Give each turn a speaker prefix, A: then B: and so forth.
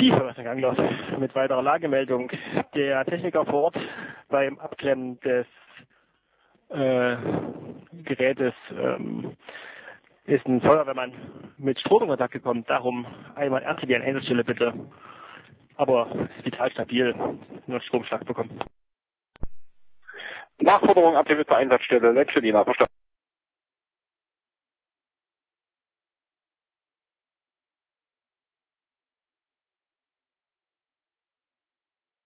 A: Tiefer gegangen mit weiterer Lagemeldung. Der Techniker vor Ort beim Abklemmen des Gerätes ist ein Feuerwehrmann mit Strom in Kontakt gekommen. Darum einmal RTW an Einsatzstelle bitte. Aber vital stabil, nur Stromschlag bekommen.
B: Nachforderung RTW zur Einsatzstelle, Letzte Diener, verstanden.